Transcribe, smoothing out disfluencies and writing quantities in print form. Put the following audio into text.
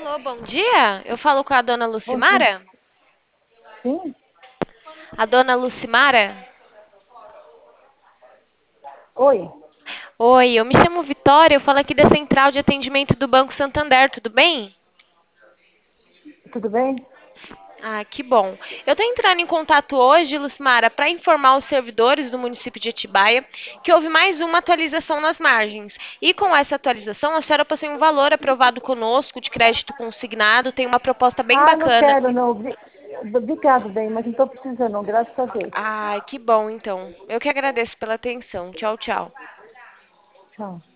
Alô, bom dia. Eu falo com a dona Bom dia. Lucimara? Sim? A dona Lucimara? Oi, Oi, eu me chamo Vitória, eu falo aqui da central de atendimento do Banco Santander, tudo bem? tudo bem? Ah, que bom. Eu estou entrando em contato hoje, Lucimara, para informar os servidores do município de Atibaia que houve mais uma atualização nas margens. E com essa atualização, a senhora possui um valor aprovado conosco de crédito consignado, tem uma proposta bem Ah, não bacana. quero, não. Obrigado, bem, mas não estou precisando, não, graças a Deus. Ai, que bom, então. Eu que agradeço pela atenção. Tchau, tchau. Tchau.